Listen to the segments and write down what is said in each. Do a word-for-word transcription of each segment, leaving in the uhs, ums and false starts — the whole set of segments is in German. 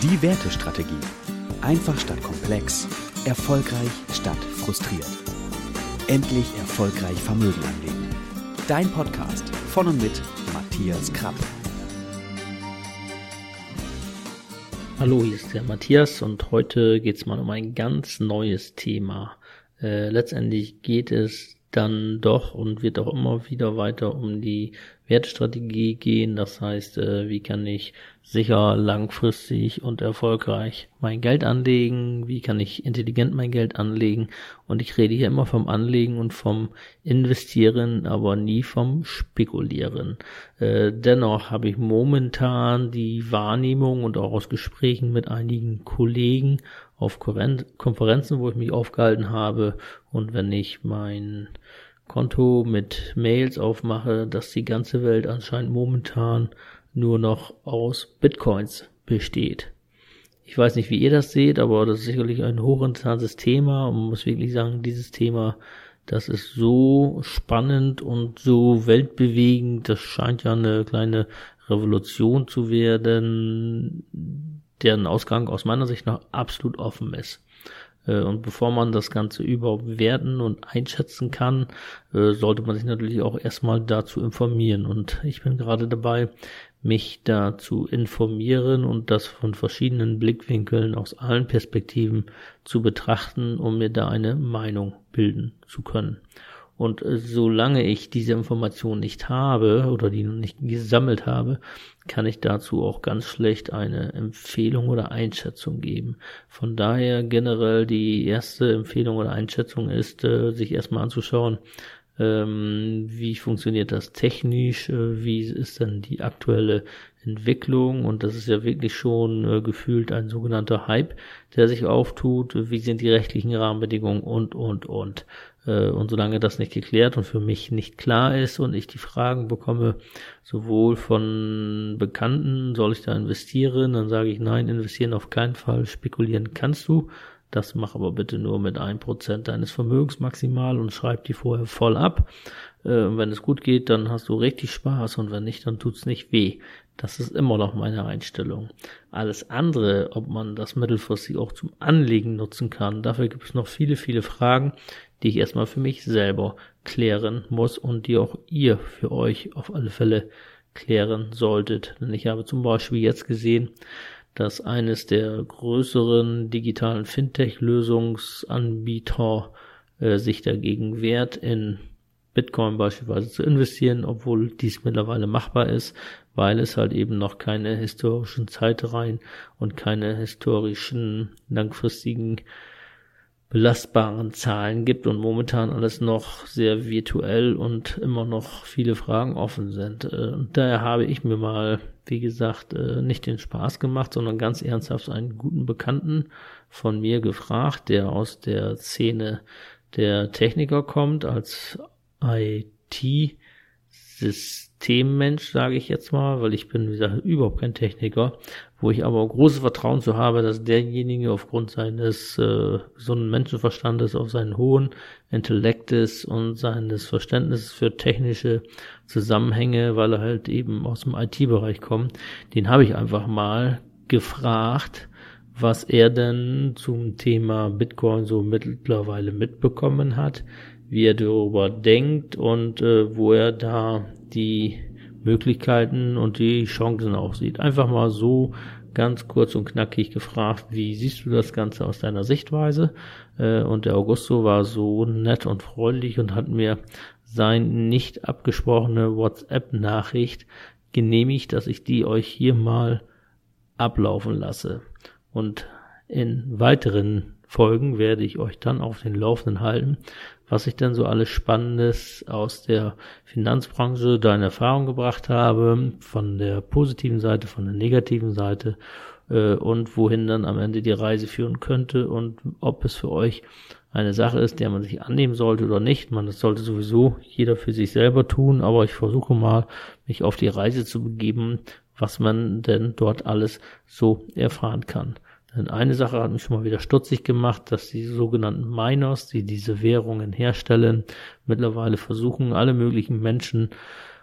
Die Wertestrategie. Einfach statt komplex, erfolgreich statt frustriert. Endlich erfolgreich Vermögen anlegen. Dein Podcast von und mit Matthias Krapp. Hallo, hier ist der Matthias und heute geht es mal um ein ganz neues Thema. Äh, letztendlich geht es dann doch und wird auch immer wieder weiter um die Wertestrategie gehen. Das heißt, äh, wie kann ich sicher, langfristig und erfolgreich mein Geld anlegen? Wie kann ich intelligent mein Geld anlegen? Und ich rede hier immer vom Anlegen und vom Investieren, aber nie vom Spekulieren. Äh, dennoch habe ich momentan die Wahrnehmung und auch aus Gesprächen mit einigen Kollegen auf Konferenzen, wo ich mich aufgehalten habe, und wenn ich mein Konto mit Mails aufmache, dass die ganze Welt anscheinend momentan nur noch aus Bitcoins besteht. Ich weiß nicht, wie ihr das seht, aber das ist sicherlich ein hochinteressantes Thema und man muss wirklich sagen, dieses Thema, das ist so spannend und so weltbewegend, das scheint ja eine kleine Revolution zu werden, deren Ausgang aus meiner Sicht noch absolut offen ist. Und bevor man das Ganze überhaupt werten und einschätzen kann, sollte man sich natürlich auch erstmal dazu informieren. Und ich bin gerade dabei, mich da zu informieren und das von verschiedenen Blickwinkeln aus allen Perspektiven zu betrachten, um mir da eine Meinung bilden zu können. Und solange ich diese Information nicht habe oder die noch nicht gesammelt habe, kann ich dazu auch ganz schlecht eine Empfehlung oder Einschätzung geben. Von daher generell die erste Empfehlung oder Einschätzung ist, sich erstmal anzuschauen, wie funktioniert das technisch, wie ist denn die aktuelle Entwicklung, und das ist ja wirklich schon äh, gefühlt ein sogenannter Hype, der sich auftut, wie sind die rechtlichen Rahmenbedingungen und, und, und. Äh, und solange das nicht geklärt und für mich nicht klar ist und ich die Fragen bekomme, sowohl von Bekannten, soll ich da investieren, dann sage ich nein, investieren auf keinen Fall, spekulieren kannst du. Das mach aber bitte nur mit ein Prozent deines Vermögens maximal und schreib die vorher voll ab. Äh, wenn es gut geht, dann hast du richtig Spaß, und wenn nicht, dann tut's nicht weh. Das ist immer noch meine Einstellung. Alles andere, ob man das mittelfristig auch zum Anlegen nutzen kann, dafür gibt es noch viele, viele Fragen, die ich erstmal für mich selber klären muss und die auch ihr für euch auf alle Fälle klären solltet. Denn ich habe zum Beispiel jetzt gesehen, dass eines der größeren digitalen Fintech-Lösungsanbieter äh, sich dagegen wehrt, in Bitcoin beispielsweise zu investieren, obwohl dies mittlerweile machbar ist, weil es halt eben noch keine historischen Zeitreihen und keine historischen langfristigen belastbaren Zahlen gibt und momentan alles noch sehr virtuell und immer noch viele Fragen offen sind. Und daher habe ich mir mal, wie gesagt, nicht den Spaß gemacht, sondern ganz ernsthaft einen guten Bekannten von mir gefragt, der aus der Szene der Techniker kommt, als I T-Systemmensch, sage ich jetzt mal, weil ich bin, wie gesagt, überhaupt kein Techniker, wo ich aber großes Vertrauen zu habe, dass derjenige aufgrund seines äh, gesunden Menschenverstandes, auf seinen hohen Intellektes und seines Verständnisses für technische Zusammenhänge, weil er halt eben aus dem I T-Bereich kommt, den habe ich einfach mal gefragt, was er denn zum Thema Bitcoin so mittlerweile mitbekommen hat, wie er darüber denkt und äh, wo er da die Möglichkeiten und die Chancen auch sieht. Einfach mal so ganz kurz und knackig gefragt, wie siehst du das Ganze aus deiner Sichtweise? Äh, und der Augusto war so nett und freundlich und hat mir sein nicht abgesprochene WhatsApp-Nachricht genehmigt, dass ich die euch hier mal ablaufen lasse. Und in weiteren Folgen werde ich euch dann auf den Laufenden halten, was ich denn so alles Spannendes aus der Finanzbranche da in Erfahrung gebracht habe, von der positiven Seite, von der negativen Seite äh, und wohin dann am Ende die Reise führen könnte und ob es für euch eine Sache ist, der man sich annehmen sollte oder nicht. Man, das sollte sowieso jeder für sich selber tun, aber ich versuche mal, mich auf die Reise zu begeben, was man denn dort alles so erfahren kann. Denn eine Sache hat mich schon mal wieder stutzig gemacht, dass die sogenannten Miners, die diese Währungen herstellen, mittlerweile versuchen, alle möglichen Menschen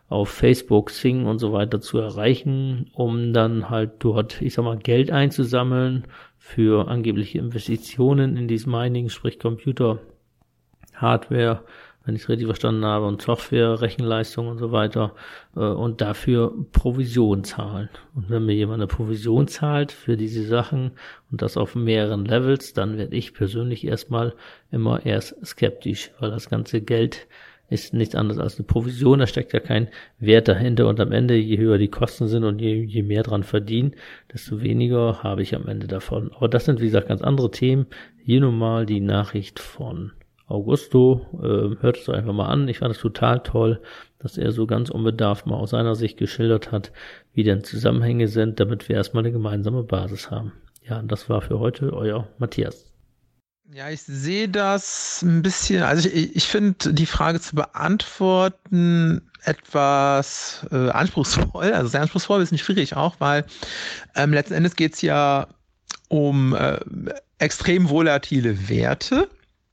auf Facebook, Xing und so weiter zu erreichen, um dann halt dort, ich sag mal, Geld einzusammeln für angebliche Investitionen in dieses Mining, sprich Computer, Hardware, wenn ich es richtig verstanden habe, und Software, Rechenleistung und so weiter, äh, und dafür Provision zahlen. Und wenn mir jemand eine Provision zahlt für diese Sachen und das auf mehreren Levels, dann werde ich persönlich erstmal immer erst skeptisch, weil das ganze Geld ist nichts anderes als eine Provision, da steckt ja kein Wert dahinter und am Ende, je höher die Kosten sind und je, je mehr dran verdienen, desto weniger habe ich am Ende davon. Aber das sind, wie gesagt, ganz andere Themen. Hier nun mal die Nachricht von Augusto, äh, hört es doch einfach mal an. Ich fand es total toll, dass er so ganz unbedarft mal aus seiner Sicht geschildert hat, wie denn Zusammenhänge sind, damit wir erstmal eine gemeinsame Basis haben. Ja, und das war für heute euer Matthias. Ja, ich sehe das ein bisschen, also ich, ich finde die Frage zu beantworten etwas äh, anspruchsvoll, also sehr anspruchsvoll, ist nicht schwierig auch, weil ähm, letzten Endes geht es ja um äh, extrem volatile Werte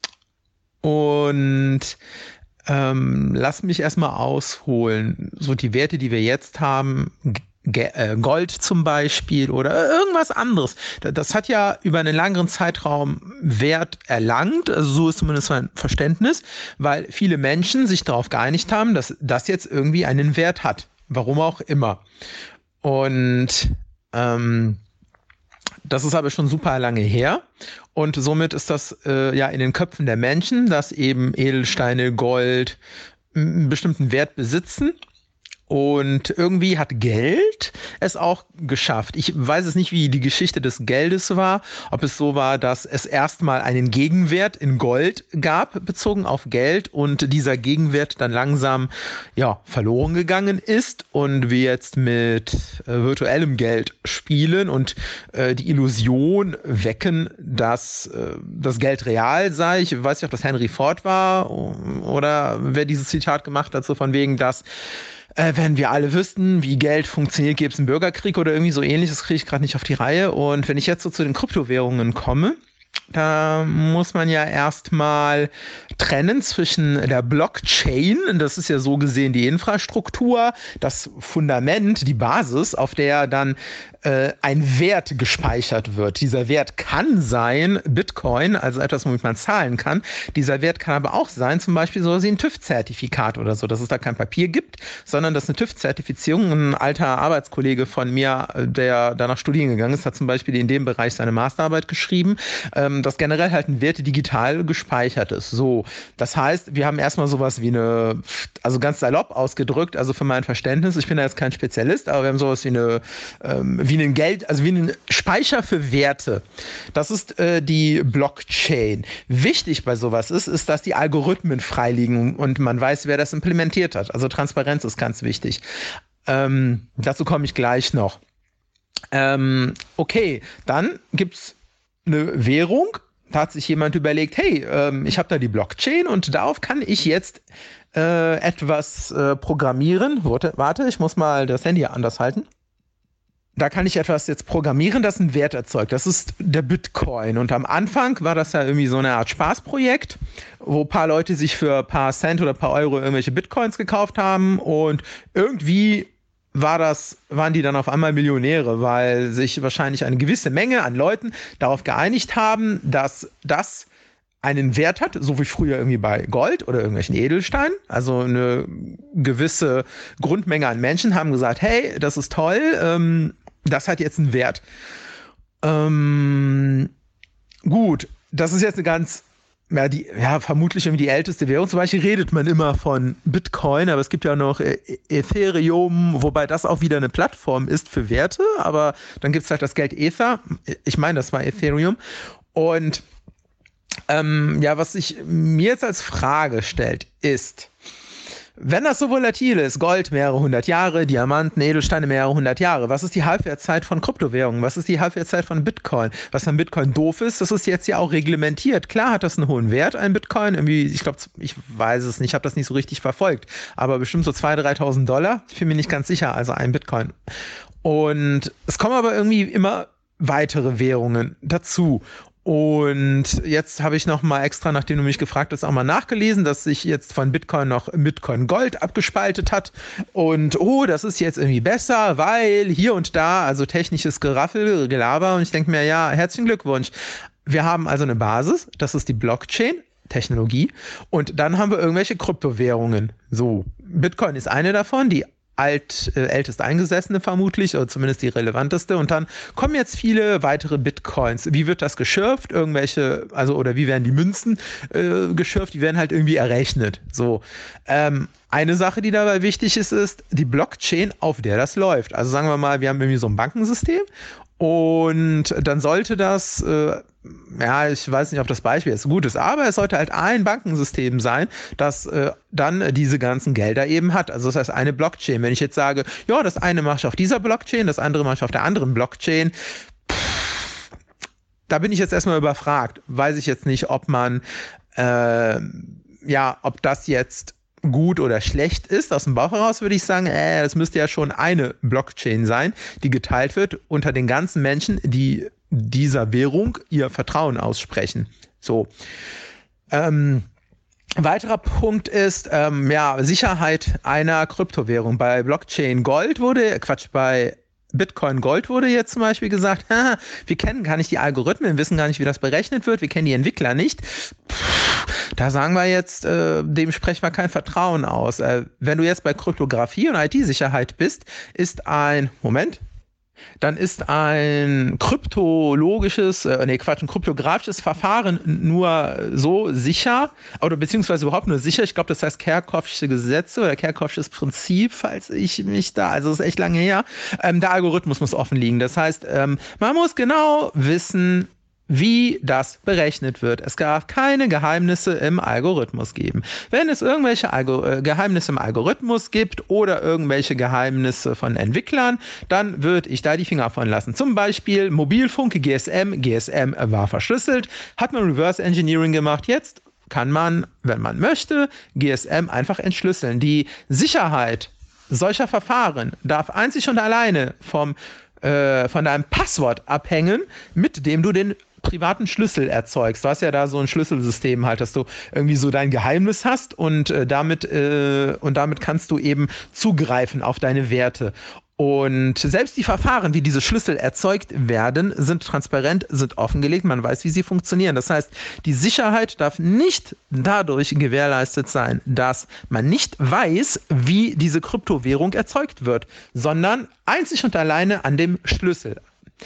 und ähm, lass mich erstmal ausholen, so die Werte, die wir jetzt haben, Gold zum Beispiel oder irgendwas anderes. Das hat ja über einen längeren Zeitraum Wert erlangt, also so ist zumindest mein Verständnis, weil viele Menschen sich darauf geeinigt haben, dass das jetzt irgendwie einen Wert hat, warum auch immer. Und ähm, das ist aber schon super lange her und somit ist das äh, ja in den Köpfen der Menschen, dass eben Edelsteine, Gold einen bestimmten Wert besitzen. Und irgendwie hat Geld es auch geschafft. Ich weiß es nicht, wie die Geschichte des Geldes war, ob es so war, dass es erstmal einen Gegenwert in Gold gab, bezogen auf Geld, und dieser Gegenwert dann langsam ja verloren gegangen ist und wir jetzt mit äh, virtuellem Geld spielen und äh, die Illusion wecken, dass äh, das Geld real sei. Ich weiß nicht, ob das Henry Ford war oder wer dieses Zitat gemacht hat, so von wegen, dass Äh, wenn wir alle wüssten, wie Geld funktioniert, gäbe es einen Bürgerkrieg oder irgendwie so ähnlich. Das kriege ich gerade nicht auf die Reihe. Und wenn ich jetzt so zu den Kryptowährungen komme, da muss man ja erstmal trennen zwischen der Blockchain, das ist ja so gesehen die Infrastruktur, das Fundament, die Basis, auf der dann äh, ein Wert gespeichert wird. Dieser Wert kann sein Bitcoin, also etwas, womit man zahlen kann. Dieser Wert kann aber auch sein, zum Beispiel so wie ein TÜV-Zertifikat oder so, dass es da kein Papier gibt, sondern dass eine TÜV-Zertifizierung, ein alter Arbeitskollege von mir, der danach studieren gegangen ist, hat zum Beispiel in dem Bereich seine Masterarbeit geschrieben, ähm, dass generell halt ein Wert digital gespeichert ist. So, das heißt, wir haben erstmal sowas wie eine, also ganz salopp ausgedrückt, also für mein Verständnis, ich bin da jetzt kein Spezialist, aber wir haben sowas wie eine, ähm, wie ein Geld, also wie einen Speicher für Werte. Das ist äh, die Blockchain. Wichtig bei sowas ist, ist, dass die Algorithmen freiliegen und man weiß, wer das implementiert hat. Also Transparenz ist ganz wichtig. Ähm, dazu komme ich gleich noch. Ähm, okay, dann gibt's eine Währung, da hat sich jemand überlegt, hey, ähm, ich habe da die Blockchain und darauf kann ich jetzt äh, etwas äh, programmieren. Warte, warte, ich muss mal das Handy anders halten. Da kann ich etwas jetzt programmieren, das einen Wert erzeugt. Das ist der Bitcoin. Und am Anfang war das ja irgendwie so eine Art Spaßprojekt, wo ein paar Leute sich für ein paar Cent oder ein paar Euro irgendwelche Bitcoins gekauft haben und irgendwie war das, waren die dann auf einmal Millionäre, weil sich wahrscheinlich eine gewisse Menge an Leuten darauf geeinigt haben, dass das einen Wert hat, so wie früher irgendwie bei Gold oder irgendwelchen Edelsteinen. Also eine gewisse Grundmenge an Menschen haben gesagt, hey, das ist toll, ähm, das hat jetzt einen Wert. Ähm, gut, das ist jetzt eine ganz Ja, die, ja, vermutlich irgendwie die älteste Währung. Zum Beispiel redet man immer von Bitcoin, aber es gibt ja noch Ethereum, wobei das auch wieder eine Plattform ist für Werte, aber dann gibt es halt das Geld Ether. Ich meine, das war Ethereum. Und ähm, ja, was sich mir jetzt als Frage stellt, ist, wenn das so volatil ist, Gold mehrere hundert Jahre, Diamanten, Edelsteine mehrere hundert Jahre, was ist die Halbwertszeit von Kryptowährungen? Was ist die Halbwertszeit von Bitcoin? Was an Bitcoin doof ist, das ist jetzt ja auch reglementiert. Klar hat das einen hohen Wert, ein Bitcoin. Irgendwie, ich glaube, ich weiß es nicht, ich habe das nicht so richtig verfolgt, aber bestimmt so zweitausend, dreitausend Dollar. Ich bin mir nicht ganz sicher, also ein Bitcoin. Und es kommen aber irgendwie immer weitere Währungen dazu. Und jetzt habe ich noch mal extra, nachdem du mich gefragt hast, auch mal nachgelesen, dass sich jetzt von Bitcoin noch Bitcoin Gold abgespaltet hat. Und oh, das ist jetzt irgendwie besser, weil hier und da, also technisches Geraffel, Gelaber. Und ich denke mir, ja, herzlichen Glückwunsch. Wir haben also eine Basis, das ist die Blockchain-Technologie. Und dann haben wir irgendwelche Kryptowährungen. So, Bitcoin ist eine davon, die alt, äh, ältest eingesessene vermutlich, oder zumindest die relevanteste. Und dann kommen jetzt viele weitere Bitcoins. Wie wird das geschürft? Irgendwelche, also, oder wie werden die Münzen äh, geschürft? Die werden halt irgendwie errechnet. So. Ähm, eine Sache, die dabei wichtig ist, ist die Blockchain, auf der das läuft. Also sagen wir mal, wir haben irgendwie so ein Bankensystem und dann sollte das, äh, ja, ich weiß nicht, ob das Beispiel jetzt gut ist, aber es sollte halt ein Bankensystem sein, das äh, dann diese ganzen Gelder eben hat. Also das heißt eine Blockchain. Wenn ich jetzt sage, ja, das eine mache ich auf dieser Blockchain, das andere mache ich auf der anderen Blockchain, pff, da bin ich jetzt erstmal überfragt. Weiß ich jetzt nicht, ob man, äh, ja, ob das jetzt gut oder schlecht ist. Aus dem Bauch heraus würde ich sagen, äh, das müsste ja schon eine Blockchain sein, die geteilt wird unter den ganzen Menschen, die dieser Währung ihr Vertrauen aussprechen. So. Ähm, weiterer Punkt ist, ähm, ja, Sicherheit einer Kryptowährung. Bei Blockchain Gold wurde, Quatsch, bei Bitcoin Gold wurde jetzt zum Beispiel gesagt, haha, wir kennen gar nicht die Algorithmen, wir wissen gar nicht, wie das berechnet wird, wir kennen die Entwickler nicht. Pff, da sagen wir jetzt, äh, dem sprechen wir kein Vertrauen aus. Äh, wenn du jetzt bei Kryptographie und I T-Sicherheit bist, ist ein, Moment, dann ist ein kryptologisches, äh, nee, Quatsch, ein kryptografisches Verfahren nur so sicher, oder beziehungsweise überhaupt nur sicher, ich glaube, das heißt Kerckhoffsche Gesetze oder Kerckhoffsches Prinzip, falls ich mich da, also das ist echt lange her, ähm, der Algorithmus muss offen liegen. Das heißt, ähm, man muss genau wissen, wie das berechnet wird. Es darf keine Geheimnisse im Algorithmus geben. Wenn es irgendwelche Algo- äh, Geheimnisse im Algorithmus gibt oder irgendwelche Geheimnisse von Entwicklern, dann würde ich da die Finger von lassen. Zum Beispiel Mobilfunk, G S M. G S M war verschlüsselt, hat man Reverse Engineering gemacht. Jetzt kann man, wenn man möchte, G S M einfach entschlüsseln. Die Sicherheit solcher Verfahren darf einzig und alleine vom, äh, von deinem Passwort abhängen, mit dem du den privaten Schlüssel erzeugst. Du hast ja da so ein Schlüsselsystem halt, dass du irgendwie so dein Geheimnis hast und äh, damit äh, und damit kannst du eben zugreifen auf deine Werte. Und selbst die Verfahren, wie diese Schlüssel erzeugt werden, sind transparent, sind offengelegt, man weiß, wie sie funktionieren. Das heißt, die Sicherheit darf nicht dadurch gewährleistet sein, dass man nicht weiß, wie diese Kryptowährung erzeugt wird, sondern einzig und alleine an dem Schlüssel.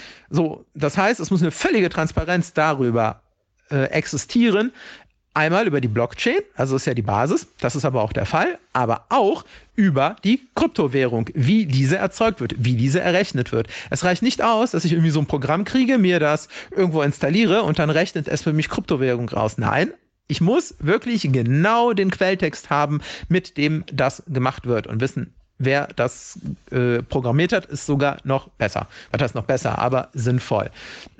So, das heißt, es muss eine völlige Transparenz darüber äh, existieren. Einmal über die Blockchain, also ist ja die Basis, das ist aber auch der Fall, aber auch über die Kryptowährung, wie diese erzeugt wird, wie diese errechnet wird. Es reicht nicht aus, dass ich irgendwie so ein Programm kriege, mir das irgendwo installiere und dann rechnet es für mich Kryptowährung raus. Nein, ich muss wirklich genau den Quelltext haben, mit dem das gemacht wird und wissen, wer das äh, programmiert hat, ist sogar noch besser. Was heißt noch besser, aber sinnvoll.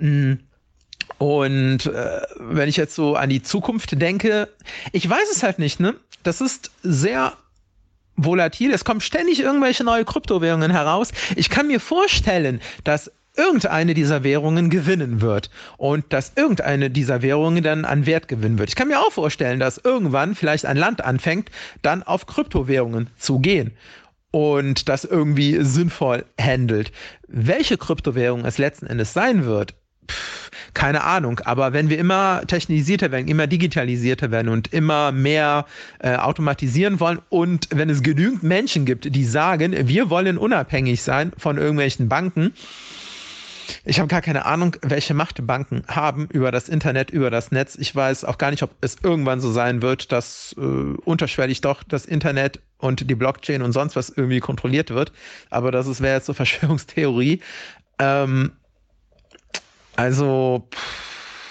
Und äh, wenn ich jetzt so an die Zukunft denke, ich weiß es halt nicht, ne? Das ist sehr volatil. Es kommen ständig irgendwelche neue Kryptowährungen heraus. Ich kann mir vorstellen, dass irgendeine dieser Währungen gewinnen wird und dass irgendeine dieser Währungen dann an Wert gewinnen wird. Ich kann mir auch vorstellen, dass irgendwann vielleicht ein Land anfängt, dann auf Kryptowährungen zu gehen und das irgendwie sinnvoll handelt. Welche Kryptowährung es letzten Endes sein wird, pff, keine Ahnung. Aber wenn wir immer technisierter werden, immer digitalisierter werden und immer mehr äh, automatisieren wollen und wenn es genügend Menschen gibt, die sagen, wir wollen unabhängig sein von irgendwelchen Banken, ich habe gar keine Ahnung, welche Macht Banken haben über das Internet, über das Netz. Ich weiß auch gar nicht, ob es irgendwann so sein wird, dass äh, unterschwellig doch das Internet und die Blockchain und sonst was irgendwie kontrolliert wird. Aber das wäre jetzt so Verschwörungstheorie. Ähm, also, pff,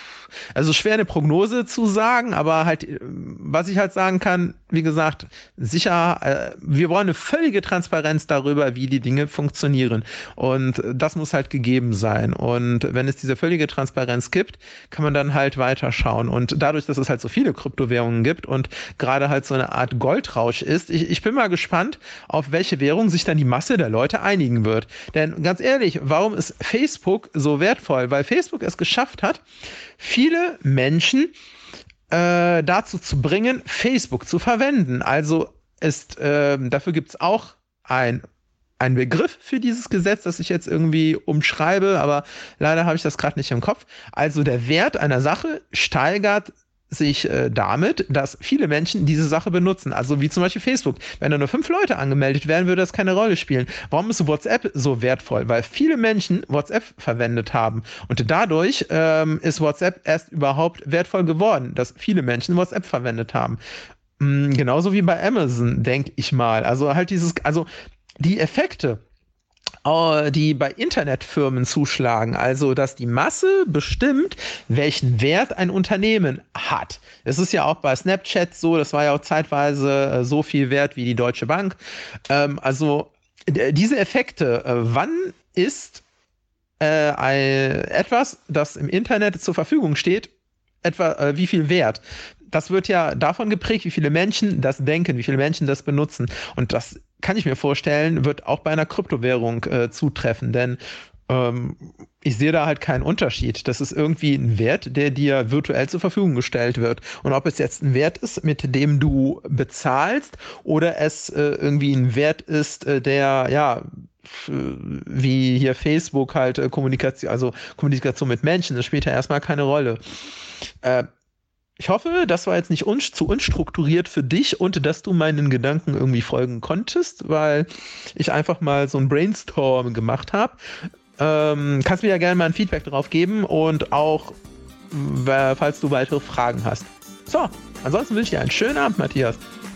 Also schwer eine Prognose zu sagen, aber halt, was ich halt sagen kann, wie gesagt, sicher, äh, wir wollen eine völlige Transparenz darüber, wie die Dinge funktionieren. Und das muss halt gegeben sein. Und wenn es diese völlige Transparenz gibt, kann man dann halt weiterschauen. Und dadurch, dass es halt so viele Kryptowährungen gibt und gerade halt so eine Art Goldrausch ist, ich, ich bin mal gespannt, auf welche Währung sich dann die Masse der Leute einigen wird. Denn ganz ehrlich, warum ist Facebook so wertvoll? Weil Facebook es geschafft hat, viele Menschen äh, dazu zu bringen, Facebook zu verwenden. Also ist, äh, dafür gibt es auch ein Ein Begriff für dieses Gesetz, das ich jetzt irgendwie umschreibe, aber leider habe ich das gerade nicht im Kopf. Also der Wert einer Sache steigert sich äh, damit, dass viele Menschen diese Sache benutzen. Also wie zum Beispiel Facebook. Wenn da nur fünf Leute angemeldet wären, würde das keine Rolle spielen. Warum ist WhatsApp so wertvoll? Weil viele Menschen WhatsApp verwendet haben. Und dadurch ähm, ist WhatsApp erst überhaupt wertvoll geworden, dass viele Menschen WhatsApp verwendet haben. Mhm, genauso wie bei Amazon, denke ich mal. Also halt dieses, also die Effekte, die bei Internetfirmen zuschlagen, also dass die Masse bestimmt, welchen Wert ein Unternehmen hat. Es ist ja auch bei Snapchat so, das war ja auch zeitweise so viel wert wie die Deutsche Bank. Ähm, also diese Effekte, wann ist äh, ein, etwas, das im Internet zur Verfügung steht, etwa äh, wie viel wert? Das wird ja davon geprägt, wie viele Menschen das denken, wie viele Menschen das benutzen. Und das kann ich mir vorstellen, wird auch bei einer Kryptowährung äh, zutreffen, denn ähm, ich sehe da halt keinen Unterschied. Das ist irgendwie ein Wert, der dir virtuell zur Verfügung gestellt wird. Und ob es jetzt ein Wert ist, mit dem du bezahlst, oder es äh, irgendwie ein Wert ist, äh, der, ja, wie hier Facebook halt äh, Kommunikation, also Kommunikation mit Menschen, das spielt ja erstmal keine Rolle. Äh, Ich hoffe, das war jetzt nicht un- zu unstrukturiert für dich und dass du meinen Gedanken irgendwie folgen konntest, weil ich einfach mal so ein Brainstorm gemacht habe. Ähm, kannst mir ja gerne mal ein Feedback drauf geben und auch, w- falls du weitere Fragen hast. So, ansonsten wünsche ich dir einen schönen Abend, Matthias.